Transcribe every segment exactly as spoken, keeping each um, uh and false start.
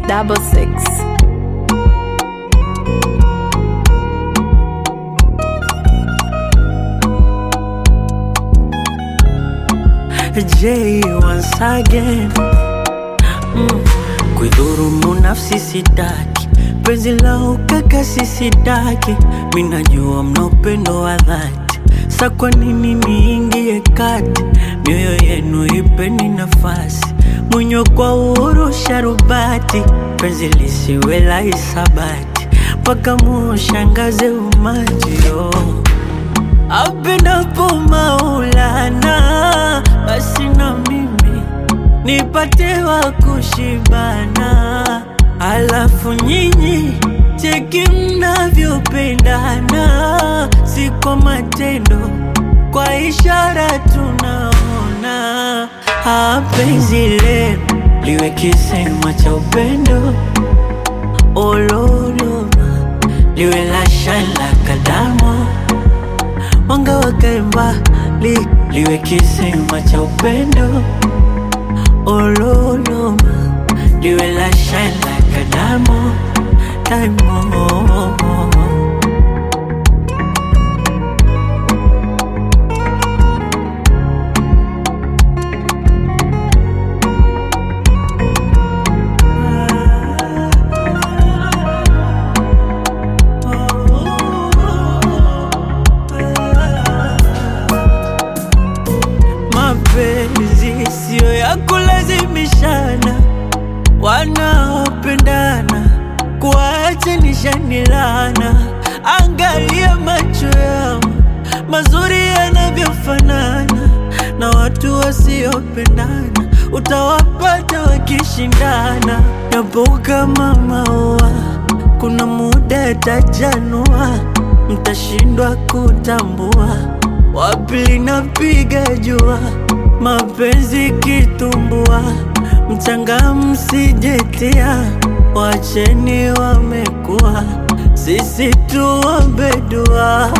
double six. J once again. mm. Kuidhurumu nafsi sitaki, penzi la ukakasi sitaki. Minajua mna upendo wa dhati, sa kwa nini niingie kati? Mioyo yenu ipeni nafasi, mwenyo kwa uhuru sharubati. Penzi lisiwe la hisabati, mpaka mushangaze umati. oh. Apendapo Maulana, basi na mimi nipate wa kushibana. Alafu nyinyi cheki mnavyopendana, si kwa matendo, kwa ishara tunaona. Penzi lenu liwe kisema cha upendo, ololoma liwe la shala kadamo. Wanga wakae mbali, liwe kisema cha upendo, ololoma liwe la shine like a diamond, diamond. Mapenzi sio ya kulazimishana, wanaopendana kuachanisha ni laana. Angalia macho yao mazuri yanavyofanana, na watu wasiopendana utawapata wakishindana. Yapo kama maua, kuna muda yatajanua, mtashindwa kutambua wapi linapiga jua. Mapenzi kitumbua, mchanga msijetia, wacheni wamekuwa, sisi tuombe dua.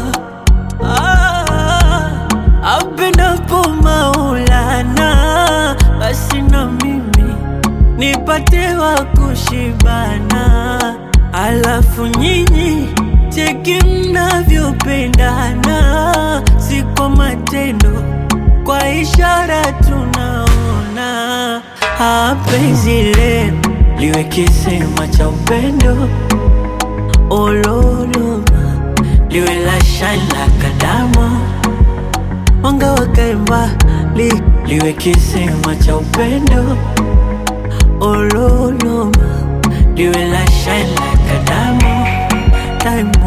ah, Apendapo Maulana, basi na mimi nipate wa kushibana. Alafu nyinyi cheki mnavyopendana, si kwa matendo, kwa ishara tunaona. Penzi lenu liwe kisema cha upendo, ololoma liwe la shine like a diamond. Wanga wakae mbali, liwe kisema cha upendo, ololoma liwe la shine like a diamond, diamond.